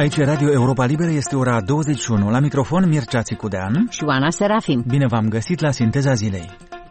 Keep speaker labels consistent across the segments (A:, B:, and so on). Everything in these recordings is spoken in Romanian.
A: Aici Radio Europa Liberă, este ora 21. La microfon Mircea Țicudean
B: și Oana Serafim.
A: Bine v-am găsit la Sinteza Zilei.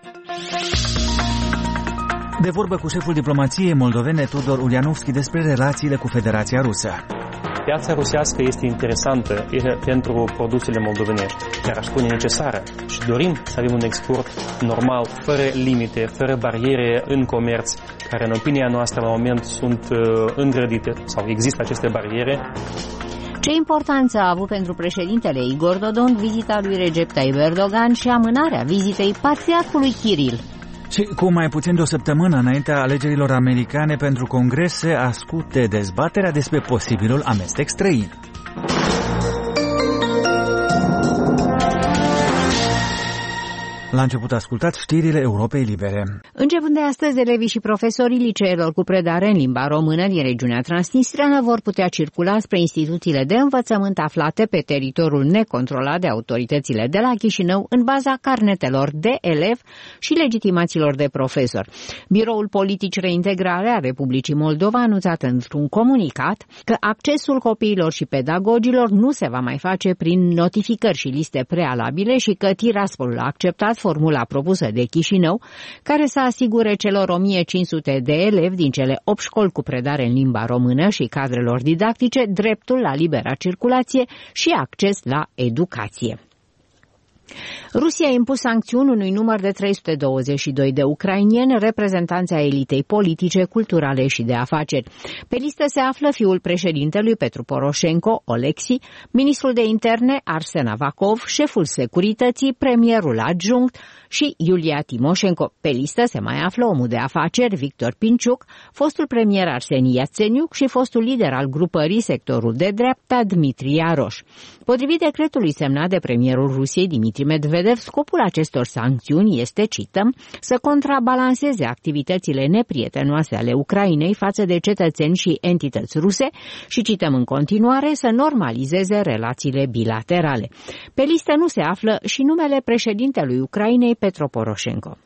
A: De vorbă cu șeful diplomației moldovene Tudor Ulianovski despre relațiile cu Federația Rusă.
C: Piața rusească este interesantă pentru produsele moldovenești, chiar aș spune necesară, și dorim să avem un export normal, fără limite, fără bariere în comerț, care în opinia noastră la moment sunt îngrădite sau există aceste bariere.
B: Ce importanță a avut pentru președintele Igor Dodon vizita lui Recep Tayyip Erdogan și amânarea vizitei patriarhului Kiril?
A: Și cu mai puțin de o săptămână înaintea alegerilor americane pentru Congres se ascute dezbaterea despre posibilul amestec străin. La început ascultați știrile Europei Libere.
B: Începând de astăzi, elevii și profesorii liceelor cu predare în limba română din regiunea transnistreană vor putea circula spre instituțiile de învățământ aflate pe teritoriul necontrolat de autoritățile de la Chișinău în baza carnetelor de elev și legitimațiilor de profesor. Biroul Politici Reintegrare a Republicii Moldova a anunțat într-un comunicat că accesul copiilor și pedagogilor nu se va mai face prin notificări și liste prealabile și că Tiraspolul a acceptat formula propusă de Chișinău, care să asigure celor 1500 de elevi din cele 8 școli cu predare în limba română și cadrelor didactice dreptul la libera circulație și acces la educație. Rusia a impus sancțiuni unui număr de 322 de ucrainieni, reprezentanți ai elitei politice, culturale și de afaceri. Pe listă se află fiul președintelui Petru Poroșenko, Oleksi, ministrul de interne Arsen Avakov, șeful securității, premierul adjunct și Iulia Timoșenko. Pe listă se mai află omul de afaceri Victor Pinciuc, fostul premier Arseni Iațeniuc și fostul lider al grupării sectorul de dreapta Dmitri Iaroș. Potrivit decretului semnat de premierul Rusiei Dmitri Medvedev, scopul acestor sancțiuni este, cităm, să contrabalanceze activitățile neprietenoase ale Ucrainei față de cetățeni și entități ruse și, cităm în continuare, să normalizeze relațiile bilaterale. Pe listă nu se află și numele președintelui Ucrainei Petro Poroșenko.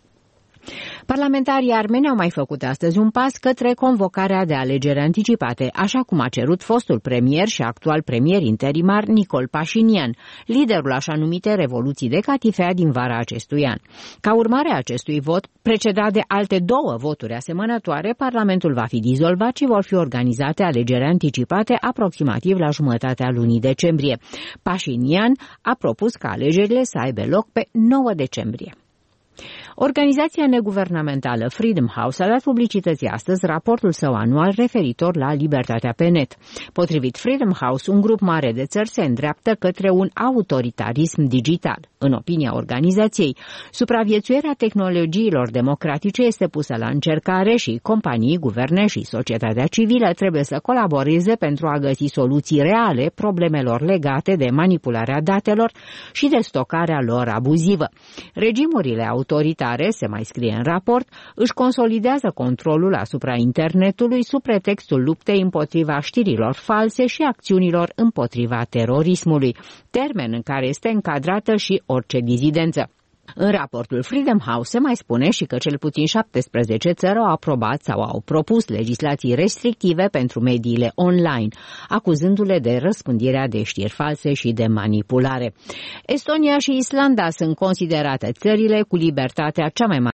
B: Parlamentarii armeni au mai făcut astăzi un pas către convocarea de alegeri anticipate, așa cum a cerut fostul premier și actual premier interimar Nicol Pașinian, liderul așa numite revoluții de catifea din vara acestui an. Ca urmare a acestui vot, precedat de alte 2 voturi asemănătoare, Parlamentul va fi dizolvat și vor fi organizate alegeri anticipate aproximativ la jumătatea lunii decembrie. Pașinian a propus ca alegerile să aibă loc pe 9 decembrie. Organizația neguvernamentală Freedom House a dat publicității astăzi raportul său anual referitor la libertatea pe net. Potrivit Freedom House, un grup mare de țări se îndreaptă către un autoritarism digital. În opinia organizației, supraviețuirea tehnologiilor democratice este pusă la încercare și companii, guverne și societatea civilă trebuie să colaboreze pentru a găsi soluții reale problemelor legate de manipularea datelor și de stocarea lor abuzivă. Regimurile autoritare, se mai scrie în raport, își consolidează controlul asupra internetului sub pretextul luptei împotriva știrilor false și acțiunilor împotriva terorismului, termen în care este încadrată și orice dizidență. În raportul Freedom House se mai spune și că cel puțin 17 țări au aprobat sau au propus legislații restrictive pentru mediile online, acuzându-le de răspândirea de știri false și de manipulare. Estonia și Islanda sunt considerate țările cu libertatea cea mai mare